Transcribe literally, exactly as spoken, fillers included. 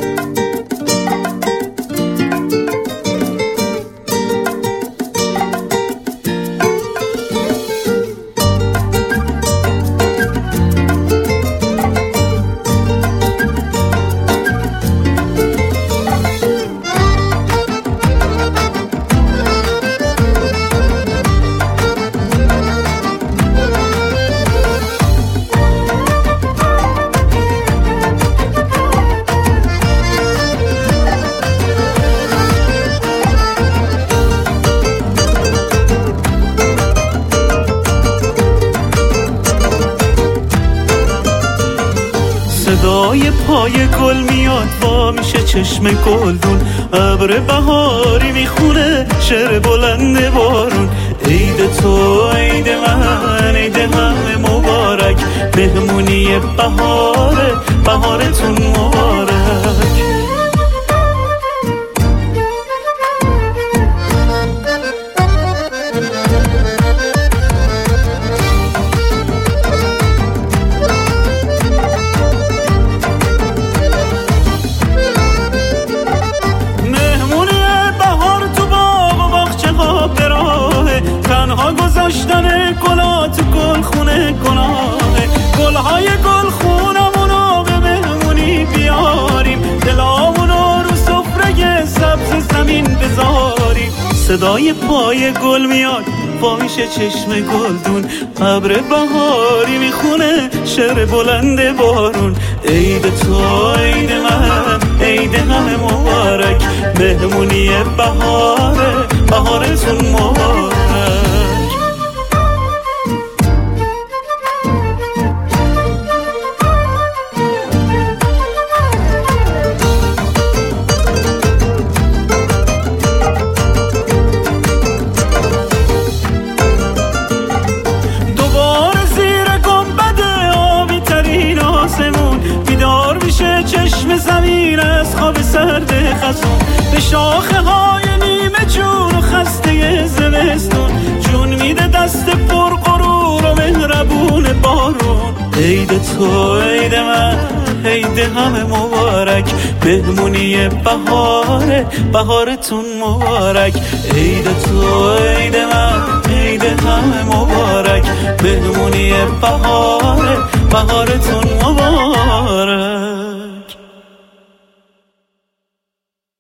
صدای پای گل میاد وا میشه چشم گلدون، ابر بهاری میخونه شعر بلند بارون. عید تو عید من عید همه مبارک، مهمونی بهاره بهارتون مبارک. گذاشتن گلا تو گل خونه گناهه، گلهای گل خونمونو به مهمونی بیاریم، دلامونو رو سفره سبز زمین بذاریم. صدای پای گل میاد وا میشه چشم گلدون، ابر بهاری میخونه شعر بلند بارون. عید تو عید من عید همه مبارک، مهمونی بهاره بهارتون مبارک. چشم زمین از خواب سرد خزون، به شاخه های نیمه جون و خسته زمستون، جون میده دست پر غرور و مهربون بارون. عید تو عید من عید همه مبارک، مهمونی بهاره بهارتون مبارک. عید تو عید من عید همه مبارک، مهمونی بهاره بهارتون مبارک.